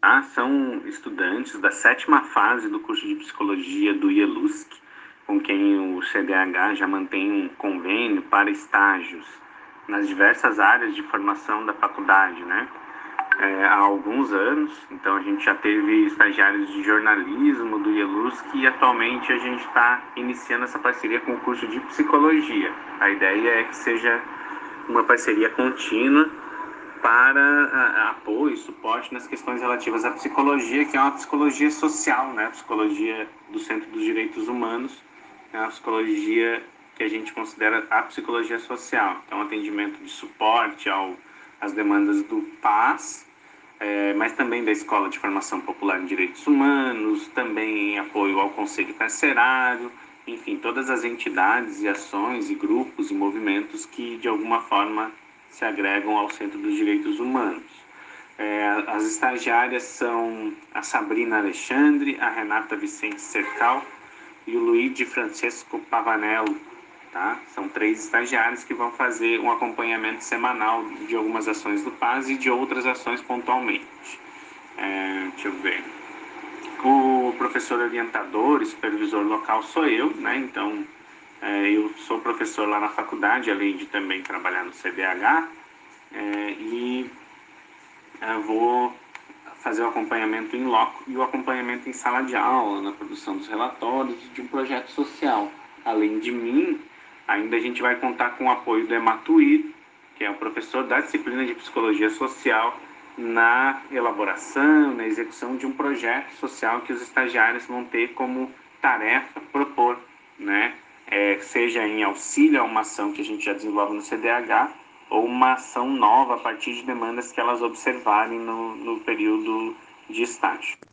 São estudantes da 7ª fase do curso de Psicologia do IELUSC, com quem o CDH já mantém um convênio para estágios nas diversas áreas de formação da faculdade, né? Há alguns anos. Então a gente já teve estagiários de jornalismo do IELUSC e atualmente a gente está iniciando essa parceria com o curso de Psicologia. A ideia é que seja uma parceria contínua para apoio e suporte nas questões relativas à psicologia, que é uma psicologia social, né? A psicologia do Centro dos Direitos Humanos é uma psicologia que a gente considera a psicologia social. Então, atendimento de suporte às demandas do PAS, mas também da Escola de Formação Popular em Direitos Humanos, também em apoio ao Conselho Carcerário, enfim, todas as entidades e ações e grupos e movimentos que, de alguma forma, se agregam ao Centro dos Direitos Humanos. As estagiárias são a Sabrina Alexandre, a Renata Vicente Cercal e o Luigi Francesco Pavanello, tá? São 3 estagiários que vão fazer um acompanhamento semanal de algumas ações do PAS e de outras ações pontualmente. Deixa eu ver. O professor orientador e supervisor local sou eu, né? Então, eu sou professor lá na faculdade, além de também trabalhar no CDH, e vou fazer o acompanhamento em loco e o acompanhamento em sala de aula, na produção dos relatórios de um projeto social. Além de mim, ainda a gente vai contar com o apoio do Ematuir, que é o professor da disciplina de Psicologia Social, na elaboração, na execução de um projeto social que os estagiários vão ter como tarefa propor, né? Seja em auxílio a uma ação que a gente já desenvolve no CDH, ou uma ação nova a partir de demandas que elas observarem no período de estágio.